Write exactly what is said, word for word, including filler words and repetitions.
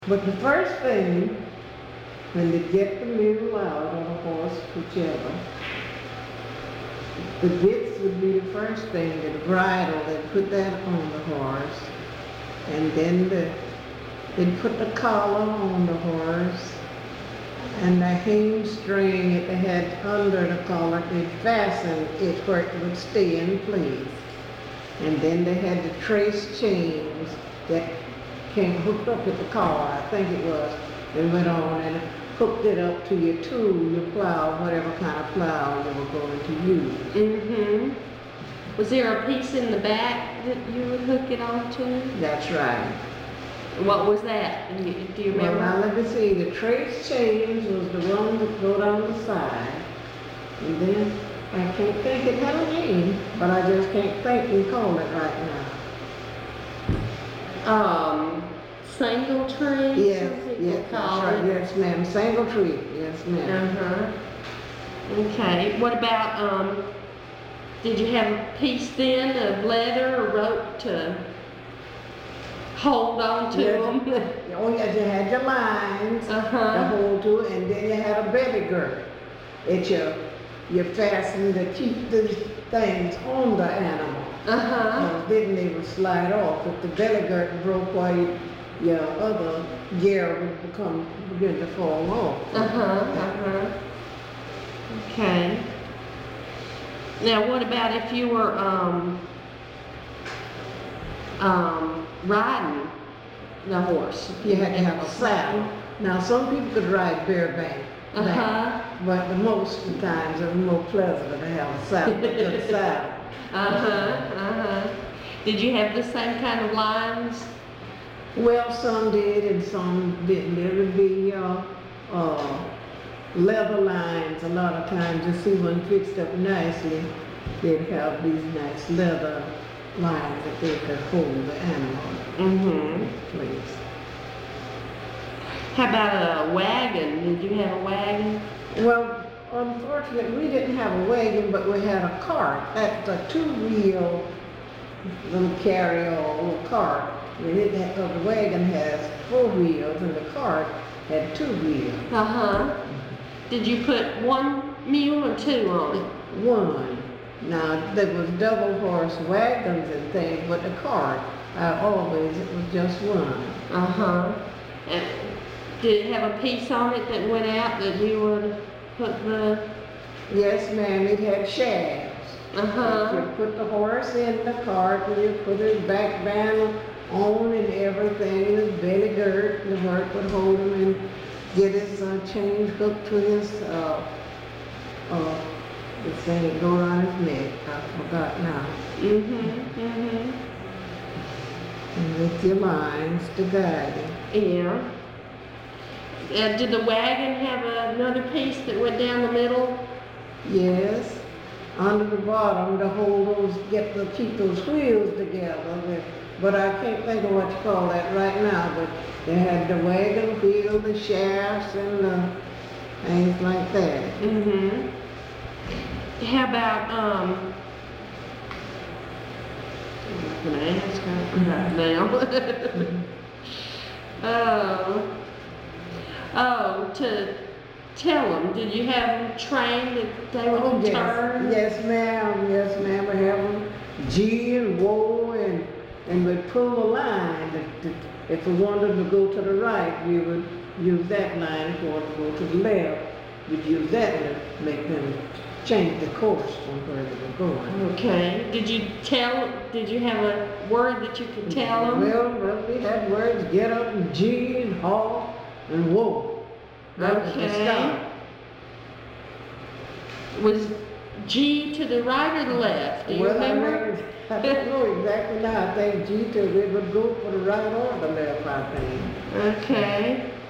But the first thing, when they get the middle out of the horse, whichever, the bits would be the first thing, the bridle, they'd put that on the horse. And then the, they'd put the collar on the horse. And the hamstring that they had under the collar, they'd fasten it where it would stay in place. And then they had the trace chains that came hooked up with the collar, I think it was. They went on and hooked it up to your tool, your plow, whatever kind of plow you were going to use. Mm-hmm. Was there a piece in the back that you would hook it onto? That's right. What was that? Do you, do you remember? Well, now let me see. The trace chains was the one that go down the side. And then, I can't think it had a name, but I just can't think and call it right now. Um, single tree? Yes, yes, that's right. Yes, ma'am. Single tree. Yes, ma'am. Uh-huh. Okay. What about, um, did you have a piece then of leather or rope to hold on to yes, them? Oh, yes, you had your lines uh-huh. to hold to, and then you had a belly gird. It's your, you fastened to keep the things on the animal. Uh-huh. So didn't even slide off. If the belly gird broke, why you, your other gear would become begin to fall off. Uh-huh. Uh-huh. Okay. Now, what about if you were um, um, riding the horse? You had to have a saddle. Now, some people could ride bareback, uh-huh. but the most of the times it was more pleasant to have a saddle, a good saddle. Uh-huh, uh-huh. Did you have the same kind of lines? Well, some did and some didn't. There would be uh, uh, leather lines a lot of times. You see one fixed up nicely, they'd have these nice leather lines that they could hold the animal Mm-hmm. in place. How about a wagon? Did you have a wagon? Well, unfortunately, we didn't have a wagon, but we had a cart. That's a two-wheel little carry-on little cart. We didn't have, uh, the wagon has four wheels, and the cart had two wheels. Uh-huh. Did you put one mule or two on it? One. Now, there was double horse wagons and things, but the cart, I always, it was just one. Uh-huh. And did it have a piece on it that went out that you would put the... Yes, ma'am, it had shafts. Uh-huh. You put the horse in the cart, and you put his back band on and everything, his belly gird, the work would hold him and get his uh, chain hooked to his, uh, uh, the thing that go around his neck. I forgot now. Mm-hmm, mm-hmm. And with your lines to guide him. Yeah. Uh, did the wagon have another piece that went down the middle? Yes. Under the bottom to hold those, get the, keep those wheels together. With, but I can't think of what you call that right now, but they had the wagon wheel, the shafts, and the things like that. Mm-hmm. How about, um, what can I ask her right now? Oh, oh, to tell them, did you have them trained that they would Oh, yes. turn? Yes, ma'am. Yes, ma'am. We have them G and whoa, and and we'd pull the line. To, to, if we wanted to go to the right, we would use that line. If we wanted to go to the left, we'd use that to make them change the course from where they were going. Okay. Did you tell, did you have a word that you could tell them? Well, well, we had words, get up and G and haw and whoa. That was the Okay. start. Was G to the right or the left? Do you Well, I remember? reckon- I don't know exactly now. I think G to, we would go for the right or the left, I think. Okay.